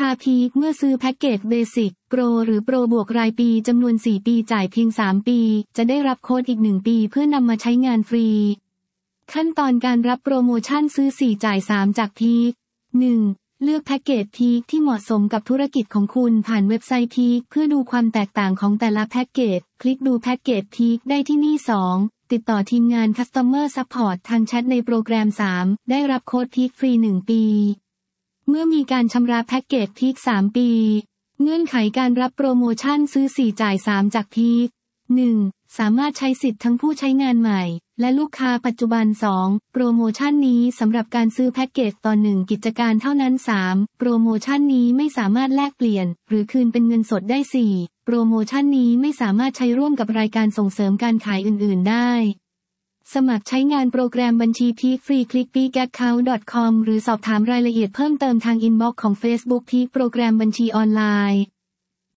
าพีคเมื่อซื้อแพ็กเกจเบสิกโปรหรือโปรบวกรายปีจำนวน4ปีจ่ายเพียง3ปีจะได้รับโค้ดอีก1ปีเพื่อนำมาใช้งานฟรีขั้นตอนการรับโปรโมชั่นซื้อ4จ่าย3จากพีค 1. เลือกแพ็กเกจพีคที่เหมาะสมกับธุรกิจของคุณผ่านเว็บไซต์พีคเพื่อดูความแตกต่างของแต่ละแพ็กเกจคลิกดูแพ็กเกจพีคได้ที่นี่ 2. ติดต่อทีมงาน Customer Support ทางแชทในโปรแกรม 3. ได้รับโค้ดพีคฟรี1ปีเมื่อมีการชำระแพ็กเกจพีค3ปีเงื่อนไขการรับโปรโมชั่นซื้อ4จ่าย3จากพีค 1. สามารถใช้สิทธิ์ทั้งผู้ใช้งานใหม่และลูกค้าปัจจุบัน 2. โปรโมชั่นนี้สำหรับการซื้อแพ็กเกจต่อ1กิจการเท่านั้น 3. โปรโมชั่นนี้ไม่สามารถแลกเปลี่ยนหรือคืนเป็นเงินสดได้ 4. โปรโมชั่นนี้ไม่สามารถใช้ร่วมกับรายการส่งเสริมการขายอื่นๆได้สมัครใช้งานโปรแกรมบัญชีพีคฟรีคลิก peakaccount.com หรือสอบถามรายละเอียดเพิ่มเติมทางอินบ็อกซ์ของ Facebook พีคโปรแกรมบัญชีออนไลน์